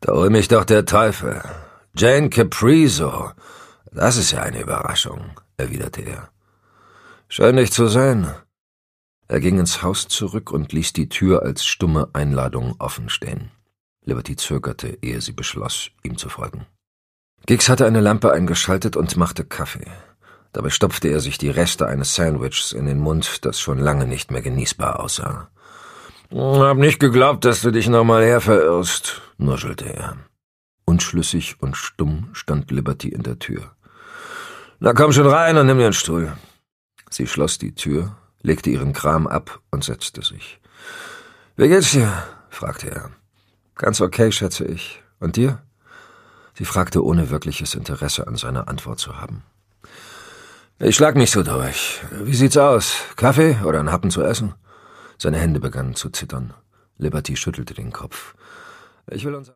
Da hol mich doch der Teufel. Jane Caprizo. Das ist ja eine Überraschung, erwiderte er. Schön, dich zu sehen. Er ging ins Haus zurück und ließ die Tür als stumme Einladung offen stehen. Liberty zögerte, ehe sie beschloss, ihm zu folgen. Giggs hatte eine Lampe eingeschaltet und machte Kaffee. Dabei stopfte er sich die Reste eines Sandwichs in den Mund, das schon lange nicht mehr genießbar aussah. »Hab nicht geglaubt, dass du dich nochmal herverirrst«, nuschelte er. Unschlüssig und stumm stand Liberty in der Tür. »Na komm schon rein und nimm dir einen Stuhl.« Sie schloss die Tür, legte ihren Kram ab und setzte sich. »Wie geht's dir?« fragte er. »Ganz okay, schätze ich. Und dir?« Sie fragte, ohne wirkliches Interesse an seiner Antwort zu haben. »Ich schlag mich so durch. Wie sieht's aus? Kaffee oder ein Happen zu essen?« Seine Hände begannen zu zittern. Liberty schüttelte den Kopf. »Ich will uns